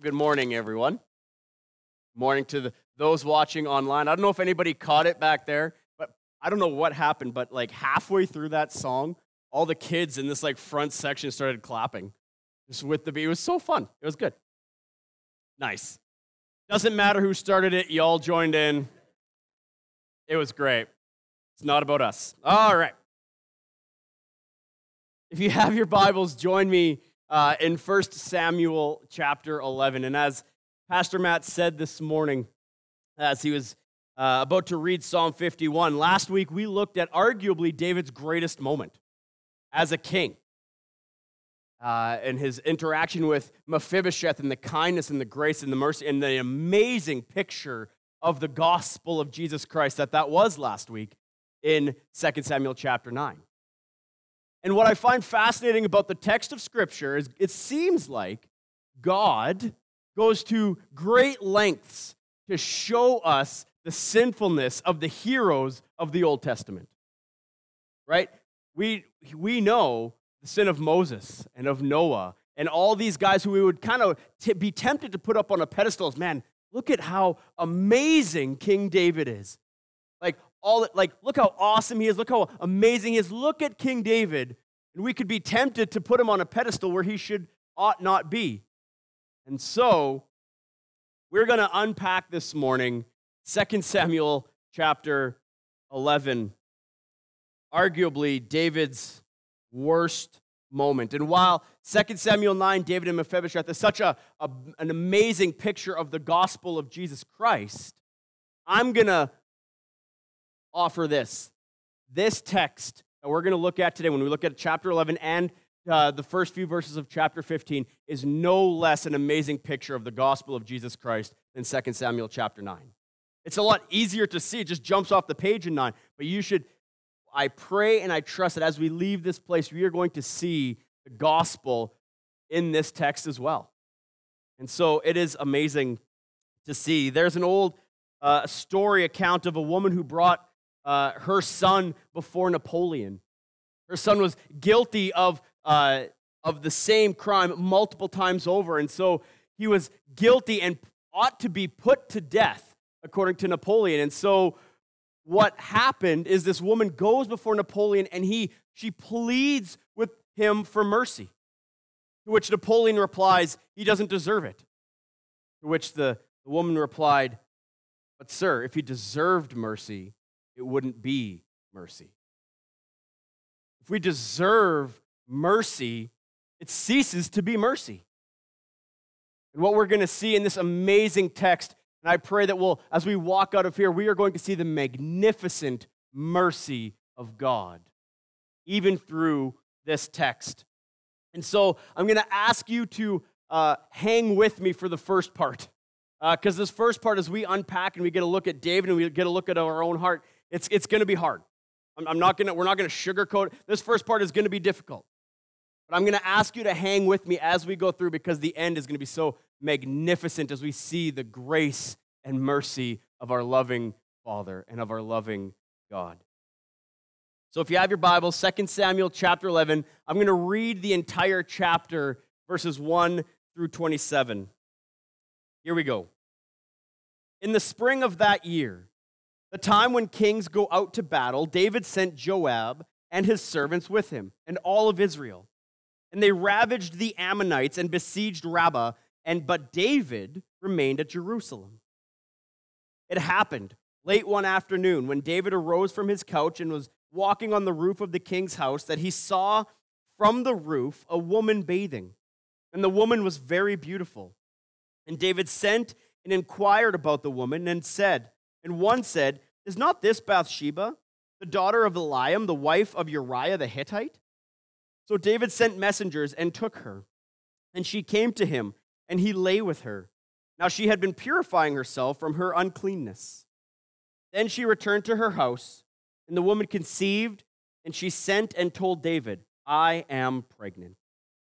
Good morning, everyone. Morning to those watching online. I don't know if anybody caught it back there, but I don't know what happened, but like halfway through that song, all the kids in this like front section started clapping just with the beat. It was so fun. It was good. Nice. Doesn't matter who started it, you all joined in. It was great. It's not about us. All right. If you have your Bibles, join me in 1 Samuel chapter 11. And as Pastor Matt said this morning, as he was about to read Psalm 51, last week we looked at arguably David's greatest moment as a king. And his interaction with Mephibosheth and the kindness and the grace and the mercy and the amazing picture of the gospel of Jesus Christ that was last week in 2 Samuel chapter 9. And what I find fascinating about the text of Scripture is it seems like God goes to great lengths to show us the sinfulness of the heroes of the Old Testament. Right? We know the sin of Moses and of Noah and all these guys who we would kind of be tempted to put up on a pedestal as, man, look at how amazing King David is. Look how awesome he is. Look how amazing he is. Look at King David. And we could be tempted to put him on a pedestal where he ought not be. And so, we're going to unpack this morning 2 Samuel chapter 11, arguably David's worst moment. And while 2 Samuel 9, David and Mephibosheth is such an amazing picture of the gospel of Jesus Christ, I'm going to offer this text that we're going to look at today when we look at chapter 11 and the first few verses of chapter 15 is no less an amazing picture of the gospel of Jesus Christ than 2 Samuel chapter 9. It's a lot easier to see. It just jumps off the page in 9. But I pray and I trust that as we leave this place, we are going to see the gospel in this text as well. And so it is amazing to see. There's an old story account of a woman who brought her son before Napoleon. Her son was guilty of the same crime multiple times over, and so he was guilty and ought to be put to death, according to Napoleon. And so what happened is this woman goes before Napoleon, and she pleads with him for mercy, to which Napoleon replies, he doesn't deserve it. To which the woman replied, but sir, if he deserved mercy, it wouldn't be mercy. If we deserve mercy, it ceases to be mercy. And what we're going to see in this amazing text, and I pray that as we walk out of here, we are going to see the magnificent mercy of God, even through this text. And so I'm going to ask you to hang with me for the first part. Because this first part, as we unpack and we get a look at David and we get a look at our own heart, it's going to be hard. We're not going to sugarcoat it. This first part is going to be difficult. But I'm going to ask you to hang with me as we go through because the end is going to be so magnificent as we see the grace and mercy of our loving Father and of our loving God. So if you have your Bible, 2 Samuel chapter 11, I'm going to read the entire chapter, verses 1 through 27. Here we go. In the spring of that year, the time when kings go out to battle, David sent Joab and his servants with him, and all of Israel. And they ravaged the Ammonites and besieged Rabbah, but David remained at Jerusalem. It happened late one afternoon when David arose from his couch and was walking on the roof of the king's house that he saw from the roof a woman bathing, and the woman was very beautiful. And David sent and inquired about the woman and one said, is not this Bathsheba, the daughter of Eliam, the wife of Uriah the Hittite? So David sent messengers and took her. And she came to him, and he lay with her. Now she had been purifying herself from her uncleanness. Then she returned to her house, and the woman conceived, and she sent and told David, I am pregnant.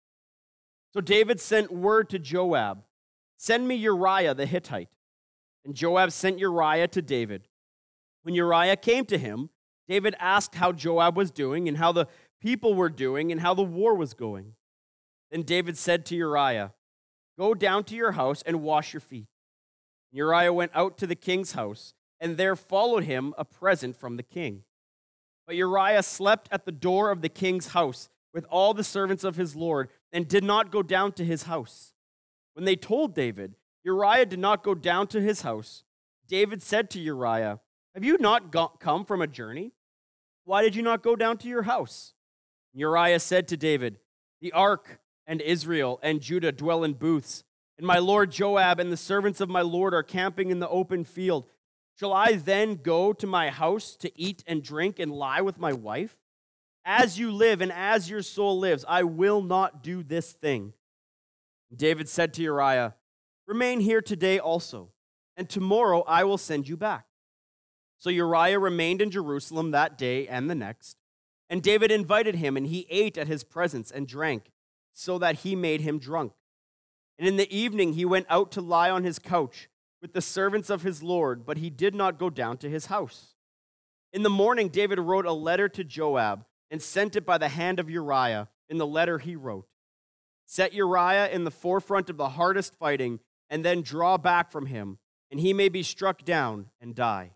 So David sent word to Joab, send me Uriah the Hittite. And Joab sent Uriah to David. When Uriah came to him, David asked how Joab was doing and how the people were doing and how the war was going. Then David said to Uriah, Go down to your house and wash your feet." Uriah went out to the king's house, and there followed him a present from the king. But Uriah slept at the door of the king's house with all the servants of his lord, and did not go down to his house. When they told David, Uriah did not go down to his house. David said to Uriah, "Have you not come from a journey? Why did you not go down to your house?" Uriah said to David, "The ark and Israel and Judah dwell in booths, and my lord Joab and the servants of my lord are camping in the open field. Shall I then go to my house to eat and drink and lie with my wife? As you live and as your soul lives, I will not do this thing." David said to Uriah, "Remain here today also, and tomorrow I will send you back." So Uriah remained in Jerusalem that day and the next. And David invited him, and he ate at his presence and drank, so that he made him drunk. And in the evening he went out to lie on his couch with the servants of his lord, but he did not go down to his house. In the morning David wrote a letter to Joab and sent it by the hand of Uriah. In the letter he wrote, "Set Uriah in the forefront of the hardest fighting, and then draw back from him, and he may be struck down and die."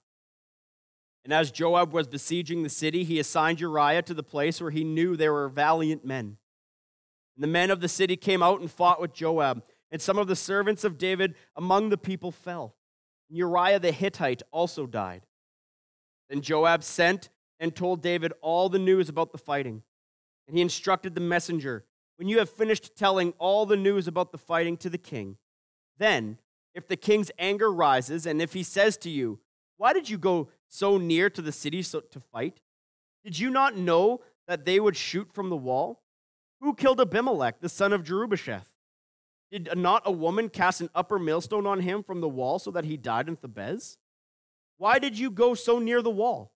And as Joab was besieging the city, he assigned Uriah to the place where he knew there were valiant men. And the men of the city came out and fought with Joab, and some of the servants of David among the people fell. And Uriah the Hittite also died. Then Joab sent and told David all the news about the fighting. And he instructed the messenger, "When you have finished telling all the news about the fighting to the king, then, if the king's anger rises, and if he says to you, 'Why did you go so near to the city to fight? Did you not know that they would shoot from the wall? Who killed Abimelech, the son of Jerubbesheth? Did not a woman cast an upper millstone on him from the wall so that he died in Thebez? Why did you go so near the wall?'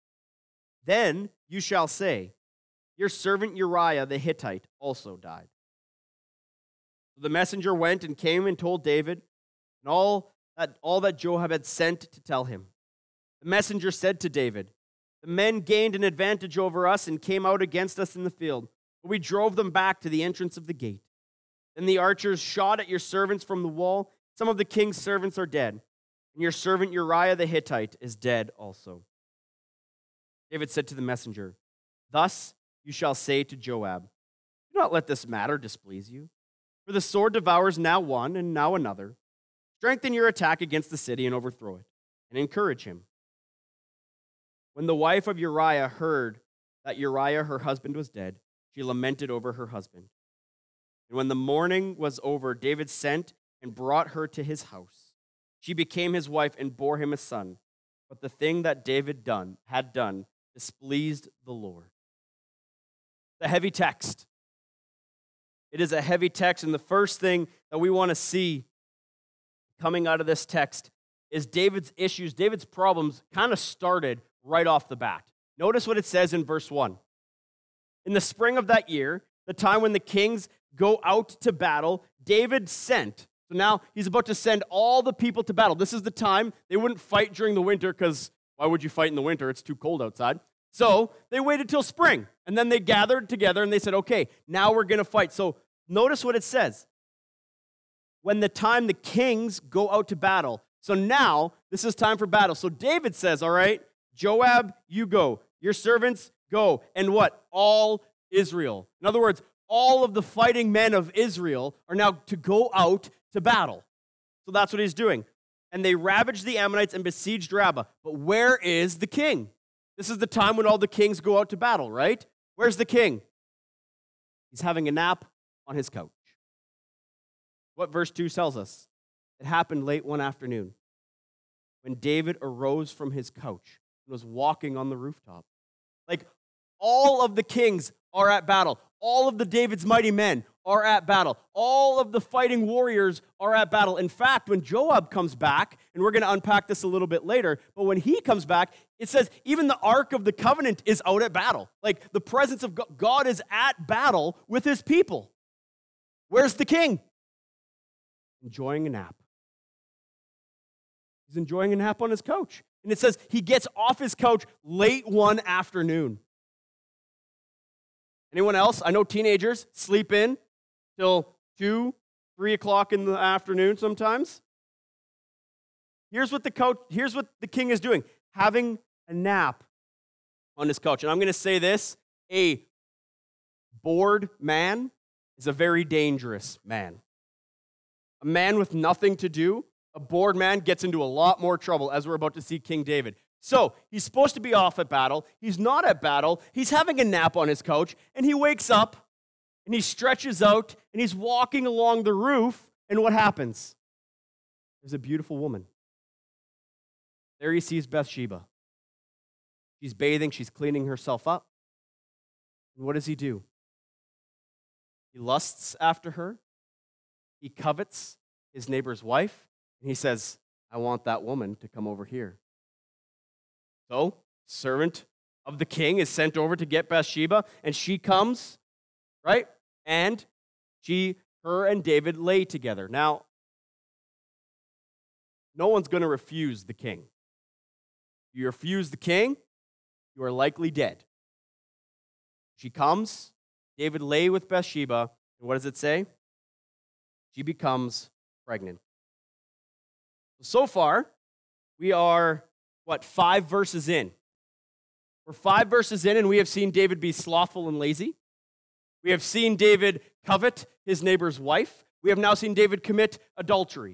Then you shall say, 'Your servant Uriah the Hittite also died.'" So the messenger went and came and told David and all that Joab had sent to tell him. The messenger said to David, "The men gained an advantage over us and came out against us in the field, but we drove them back to the entrance of the gate. Then the archers shot at your servants from the wall. Some of the king's servants are dead, and your servant Uriah the Hittite is dead also." David said to the messenger, "Thus you shall say to Joab, 'Do not let this matter displease you, for the sword devours now one and now another. Strengthen your attack against the city and overthrow it, and encourage him.'" When the wife of Uriah heard that Uriah, her husband, was dead, she lamented over her husband. And when the mourning was over, David sent and brought her to his house. She became his wife and bore him a son. But the thing that David had done displeased the Lord. The heavy text. It is a heavy text, and the first thing that we want to see coming out of this text is David's issues, David's problems kind of started right off the bat. Notice what it says in verse 1. In the spring of that year, the time when the kings go out to battle, David sent. So now he's about to send all the people to battle. This is the time. They wouldn't fight during the winter because why would you fight in the winter? It's too cold outside. So they waited till spring, and then they gathered together and they said, "Okay, now we're going to fight." So notice what it says. When the time the kings go out to battle. So now this is time for battle. So David says, "All right, Joab, you go. Your servants go." And what? All Israel. In other words, all of the fighting men of Israel are now to go out to battle. So that's what he's doing. And they ravaged the Ammonites and besieged Rabbah. But where is the king? This is the time when all the kings go out to battle, right? Where's the king? He's having a nap on his couch. What verse 2 tells us? It happened late one afternoon when David arose from his couch and was walking on the rooftop. Like, all of the kings are at battle. All of the David's mighty men are at battle. All of the fighting warriors are at battle. In fact, when Joab comes back, and we're going to unpack this a little bit later, but when he comes back, it says even the Ark of the Covenant is out at battle. Like, the presence of God is at battle with his people. Where's the king? Enjoying a nap. He's enjoying a nap on his couch. And it says he gets off his couch late one afternoon. Anyone else? I know teenagers sleep in till 2, 3 o'clock in the afternoon sometimes. Here's what the king is doing, having a nap on his couch. And I'm going to say this, a bored man is a very dangerous man. A man with nothing to do, a bored man gets into a lot more trouble, as we're about to see King David. So, he's supposed to be off at battle. He's not at battle. He's having a nap on his couch, and he wakes up, and he stretches out, and he's walking along the roof, and what happens? There's a beautiful woman. There he sees Bathsheba. She's bathing, she's cleaning herself up. And what does he do? He lusts after her. He covets his neighbor's wife, and he says, I want that woman to come over here. So, servant of the king is sent over to get Bathsheba, and she comes, right? And her and David lay together. Now, no one's going to refuse the king. If you refuse the king, you are likely dead. She comes, David lay with Bathsheba, and what does it say? She becomes pregnant. So far, we are, 5 verses in. We're 5 verses in, and we have seen David be slothful and lazy. We have seen David covet his neighbor's wife. We have now seen David commit adultery.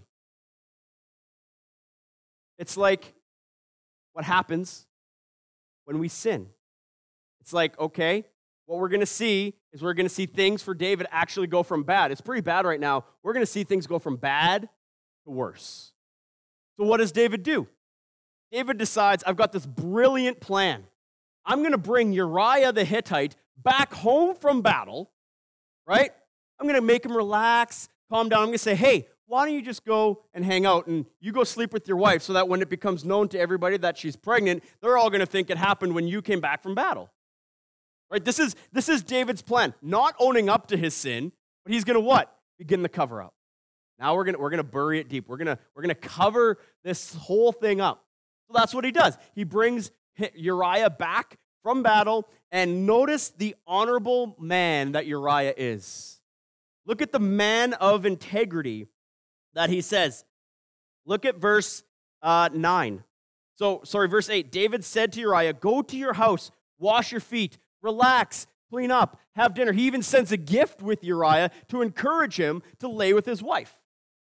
It's like what happens when we sin. It's like, okay, what we're going to see is we're going to see things for David actually go from bad. It's pretty bad right now. We're going to see things go from bad to worse. So what does David do? David decides, I've got this brilliant plan. I'm going to bring Uriah the Hittite back home from battle, right? I'm going to make him relax, calm down. I'm going to say, hey, why don't you just go and hang out and you go sleep with your wife so that when it becomes known to everybody that she's pregnant, they're all going to think it happened when you came back from battle. Right? This is David's plan. Not owning up to his sin, but he's going to what? Begin the cover up. Now we're going to bury it deep. We're going to cover this whole thing up. So that's what he does. He brings Uriah back from battle, and notice the honorable man that Uriah is. Look at the man of integrity that he says. Look at verse 9. Verse 8. David said to Uriah, go to your house, wash your feet, relax, clean up, have dinner. He even sends a gift with Uriah to encourage him to lay with his wife.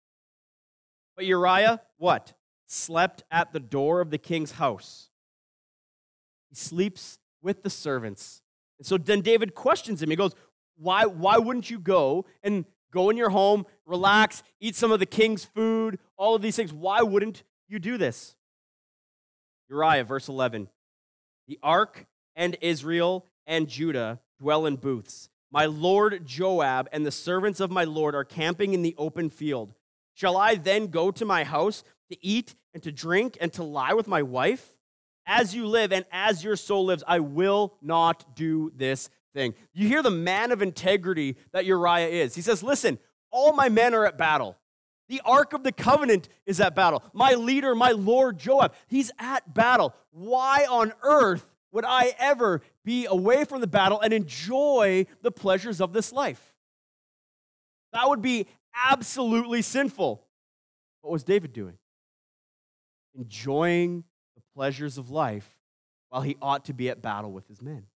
But Uriah, what? Slept at the door of the king's house. He sleeps with the servants. And so then David questions him. He goes, why wouldn't you go and go in your home, relax, eat some of the king's food, all of these things? Why wouldn't you do this? Uriah, verse 11. The ark and Israel and Judah dwell in booths. My lord Joab and the servants of my lord are camping in the open field. Shall I then go to my house to eat and to drink and to lie with my wife? As you live and as your soul lives, I will not do this thing. You hear the man of integrity that Uriah is. He says, listen, all my men are at battle. The Ark of the Covenant is at battle. My leader, my Lord Joab, he's at battle. Why on earth would I ever be away from the battle and enjoy the pleasures of this life? That would be absolutely sinful. What was David doing? Enjoying the pleasures of life while he ought to be at battle with his men.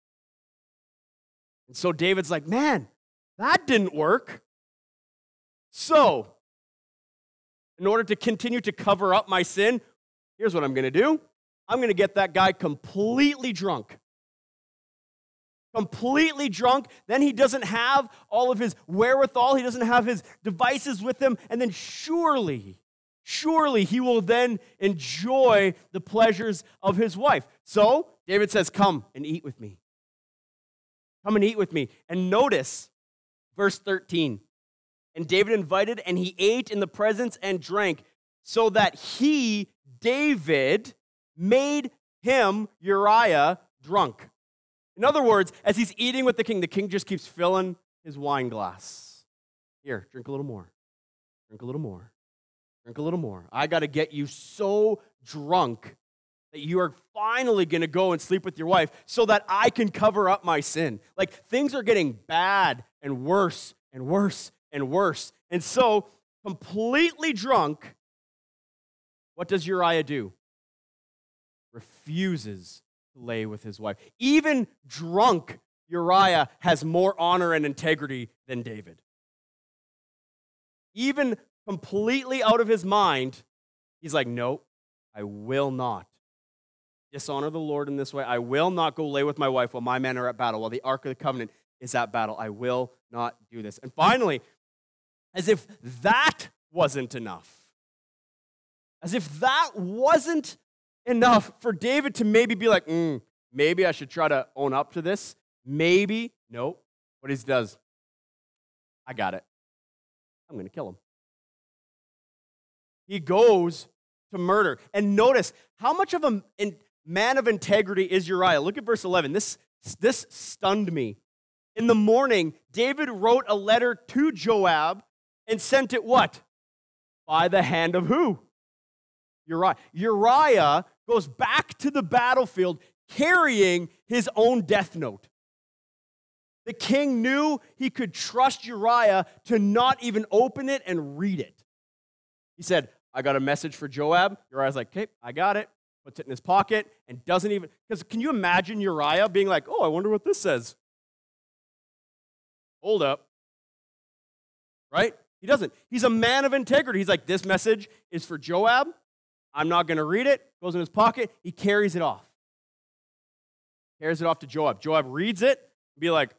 And so David's like, man, that didn't work. So, in order to continue to cover up my sin, here's what I'm going to do. I'm going to get that guy completely drunk. Completely drunk. Then he doesn't have all of his wherewithal. He doesn't have his devices with him. And then surely he will then enjoy the pleasures of his wife. So David says, come and eat with me. Come and eat with me. And notice verse 13. And David invited, and he ate in the presence and drank, so that he, David, made him, Uriah, drunk. In other words, as he's eating with the king just keeps filling his wine glass. Here, drink a little more. Drink a little more. Drink a little more. I got to get you so drunk that you are finally going to go and sleep with your wife so that I can cover up my sin. Like, things are getting bad and worse and worse. And so, completely drunk, what does Uriah do? Refuses to lay with his wife. Even drunk, Uriah has more honor and integrity than David. Even completely out of his mind, he's like, no, I will not dishonor the Lord in this way. I will not go lay with my wife while my men are at battle, while the Ark of the Covenant is at battle. I will not do this. And finally, as if that wasn't enough, for David to maybe be like, maybe I should try to own up to this. Maybe. No. What he does, I got it. I'm going to kill him. He goes to murder. And notice how much of a man of integrity is Uriah. Look at verse 11. This stunned me. In the morning, David wrote a letter to Joab and sent it what? By the hand of who? Uriah. Uriah goes back to the battlefield carrying his own death note. The king knew he could trust Uriah to not even open it and read it. He said, I got a message for Joab. Uriah's like, okay, I got it. Puts it in his pocket and doesn't even, because can you imagine Uriah being like, oh, I wonder what this says? Hold up. Right? He doesn't. He's a man of integrity. He's like, this message is for Joab. I'm not going to read it. Goes in his pocket. He carries it off. Carries it off to Joab. Joab reads it and be like,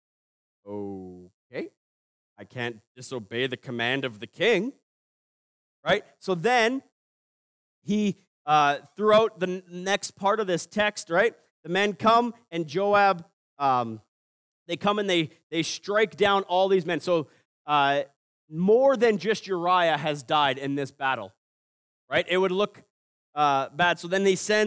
okay, I can't disobey the command of the king. Right? So then he, throughout the next part of this text, right, the men come and Joab, they come and they strike down all these men. So more than just Uriah has died in this battle, right? It would look bad. So then they send